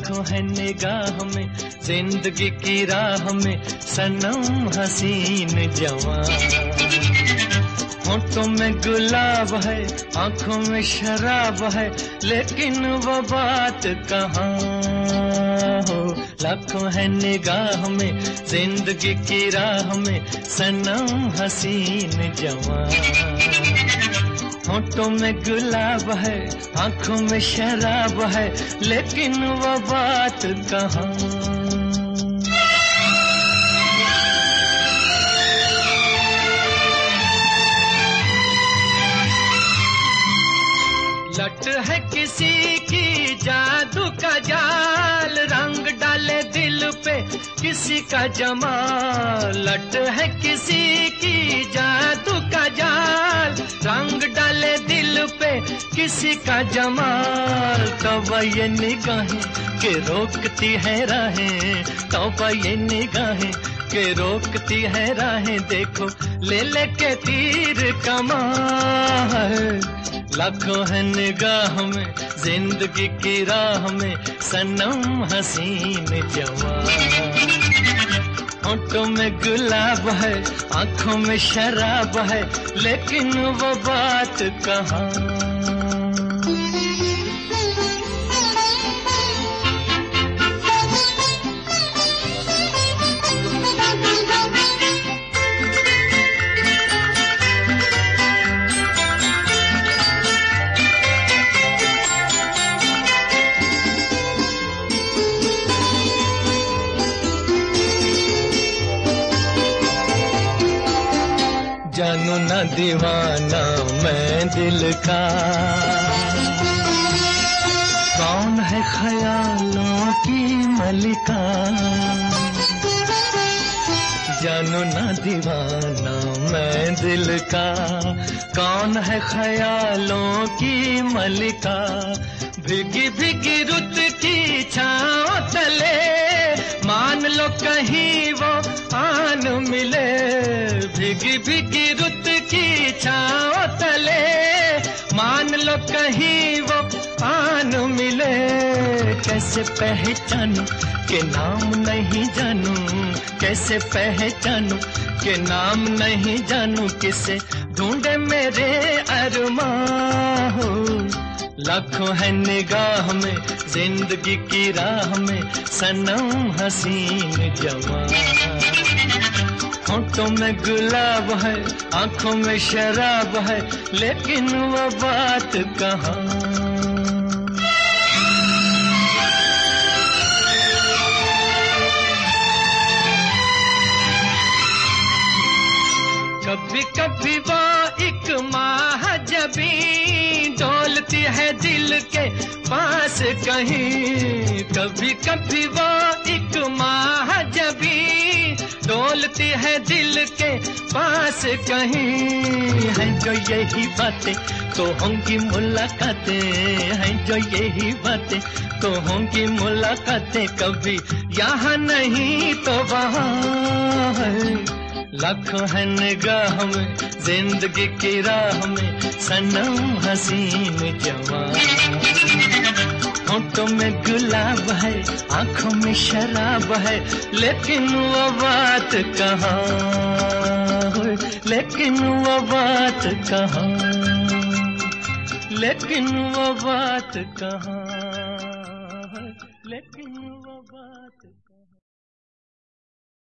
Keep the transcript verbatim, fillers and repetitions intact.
लाखों है निगाह में जिंदगी की राह में सनम हसीन जवान। होठों में गुलाब है, आंखों में शराब है, लेकिन वो बात कहाँ हो। लाखों है निगाह में जिंदगी की राह में सनम हसीन जवान। होठों में गुलाब है, आंखों में शराब है, लेकिन वो बात कहाँ। लट है किसी की जादू का जाल, रंग डाले दिल पे किसी का जमाल। लट है किसी की जादू का जाल, रंग डाले दिल पे किसी का जमाल। तौबा ये निगाहें के रोकती है राहें, तौबा ये निगाहें के रोकती है राहें, देखो ले ले के तीर कमाल। लाखों है निगाह में जिंदगी की राह में सनम हसीन जवान। होठों में गुलाब है, आंखों में शराब है, लेकिन वो बात कहाँ। जानू ना दीवाना मैं दिल का, कौन है ख्यालों की मलिका। जानू ना दीवाना मैं दिल का, कौन है ख्यालों की मलिका। भीगी भीगी रुत की छाँव तले, मान लो कहीं वो आन मिले। भीगी भीगी रुत की छाँव तले, मान लो कहीं वो आन मिले। कैसे पहचानूं के नाम नहीं जानूं, कैसे पहचानूं के नाम नहीं जानूं, किसे ढूंढे मेरे अरमां हो। लाखों है निगाह में जिंदगी की राह में सनम हसीन जवान। होठों में गुलाब है, आंखों में शराब है, लेकिन वो बात कहाँ। कभी कभी वो एक महाजबी डोलती है दिल के पास कहीं। कभी कभी वो एक महाजबी डोलती है दिल के पास कहीं। है जो यही बातें तो होंगी मुलाकातें, हैं जो यही बातें तो होंगी मुलाकातें। कभी यहाँ नहीं तो वहाँ है। लाखों है निगाह में जिंदगी की राह में सनम हसीन जवान। होठों में गुलाब है, आंखों में शराब है, लेकिन वो बात कहाँ, लेकिन वो बात कहाँ, लेकिन वो बात कहाँ, लेकिन वो बात कहाँ।